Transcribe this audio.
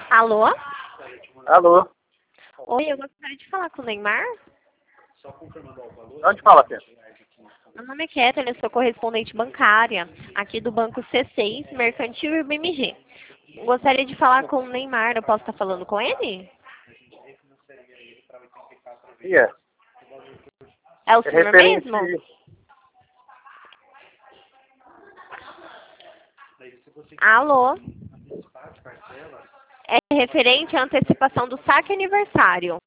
Alô? Alô? Oi, eu gostaria de falar com o Neymar. Onde fala, Pedro? Meu nome é Kathleen, eu sou correspondente bancária aqui do Banco C6, Mercantil e BMG. Gostaria de falar com o Neymar, eu posso estar falando com ele? E é? É o É senhor referente... mesmo? Alô? É referente à antecipação do saque aniversário.